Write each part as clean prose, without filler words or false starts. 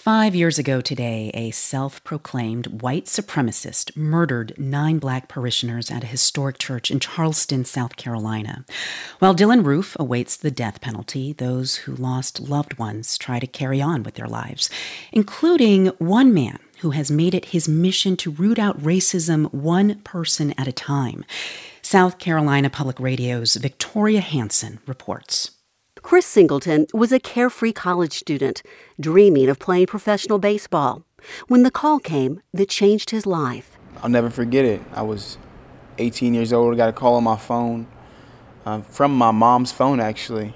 5 years ago today, a self-proclaimed white supremacist murdered 9 black parishioners at a historic church in Charleston, South Carolina. While Dylann Roof awaits the death penalty, those who lost loved ones try to carry on with their lives, including one man who has made it his mission to root out racism one person at a time. South Carolina Public Radio's Victoria Hansen reports. Chris Singleton was a carefree college student, dreaming of playing professional baseball, when the call came that changed his life. I'll never forget it. I was 18 years old, got a call on my phone, from my mom's phone, actually.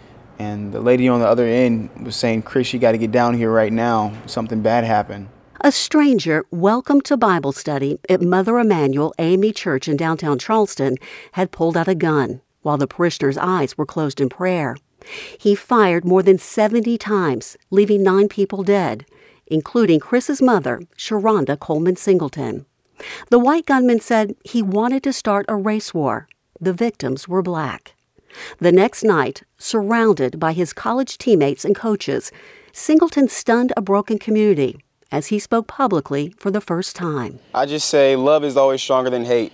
And the lady on the other end was saying, "Chris, you got to get down here right now. Something bad happened." A stranger, welcome to Bible study at Mother Emanuel AME Church in downtown Charleston, had pulled out a gun while the parishioners' eyes were closed in prayer. He fired more than 70 times, leaving 9 people dead, including Chris's mother, Sharonda Coleman Singleton. The white gunman said he wanted to start a race war. The victims were black. The next night, surrounded by his college teammates and coaches, Singleton stunned a broken community as he spoke publicly for the first time. I just say love is always stronger than hate.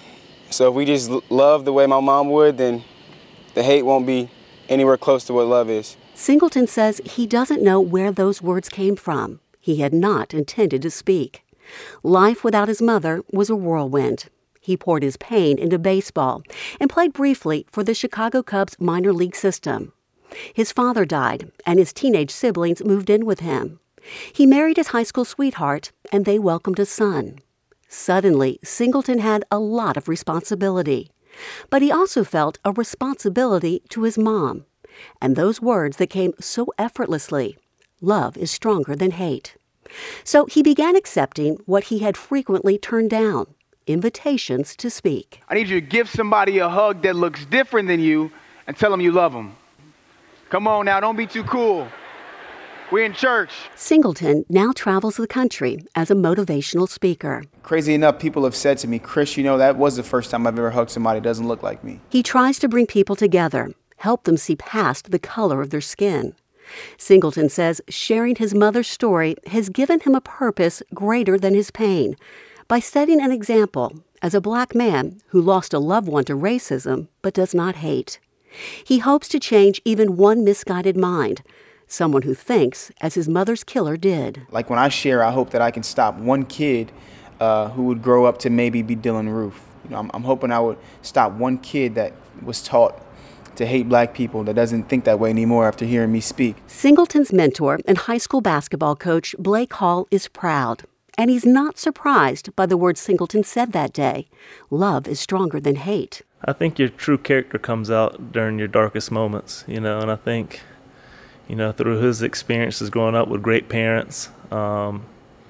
So if we just love the way my mom would, then the hate won't be anywhere close to what love is. Singleton says he doesn't know where those words came from. He had not intended to speak. Life without his mother was a whirlwind. He poured his pain into baseball and played briefly for the Chicago Cubs minor league system. His father died, and his teenage siblings moved in with him. He married his high school sweetheart, and they welcomed a son. Suddenly, Singleton had a lot of responsibility. But he also felt a responsibility to his mom. And those words that came so effortlessly, love is stronger than hate. So he began accepting what he had frequently turned down, invitations to speak. I need you to give somebody a hug that looks different than you and tell them you love them. Come on now, don't be too cool. We're in church. Singleton now travels the country as a motivational speaker. Crazy enough, people have said to me, "Chris, that was the first time I've ever hugged somebody that doesn't look like me." He tries to bring people together, help them see past the color of their skin. Singleton says sharing his mother's story has given him a purpose greater than his pain by setting an example as a black man who lost a loved one to racism but does not hate. He hopes to change even one misguided mind, someone who thinks as his mother's killer did. Like when I share, I hope that I can stop one kid who would grow up to maybe be Dylann Roof. I'm hoping I would stop one kid that was taught to hate black people that doesn't think that way anymore after hearing me speak. Singleton's mentor and high school basketball coach Blake Hall is proud. And he's not surprised by the words Singleton said that day. Love is stronger than hate. I think your true character comes out during your darkest moments, and I think through his experiences growing up with great parents and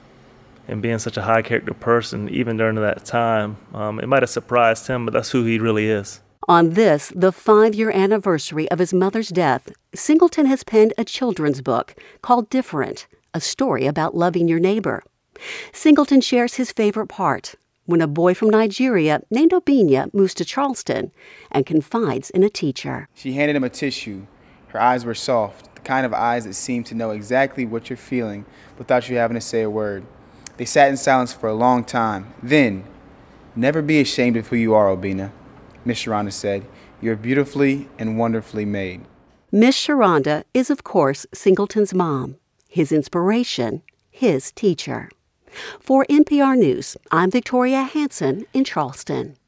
being such a high character person, even during that time, it might have surprised him, but that's who he really is. On this, the 5-year anniversary of his mother's death, Singleton has penned a children's book called Different, a story about loving your neighbor. Singleton shares his favorite part, when a boy from Nigeria named Obinia moves to Charleston and confides in a teacher. She handed him a tissue. Her eyes were soft, the kind of eyes that seem to know exactly what you're feeling without you having to say a word. They sat in silence for a long time. Then, "Never be ashamed of who you are, Obinia," Miss Sharonda said. "You're beautifully and wonderfully made." Miss Sharonda is, of course, Singleton's mom, his inspiration, his teacher. For NPR News, I'm Victoria Hansen in Charleston.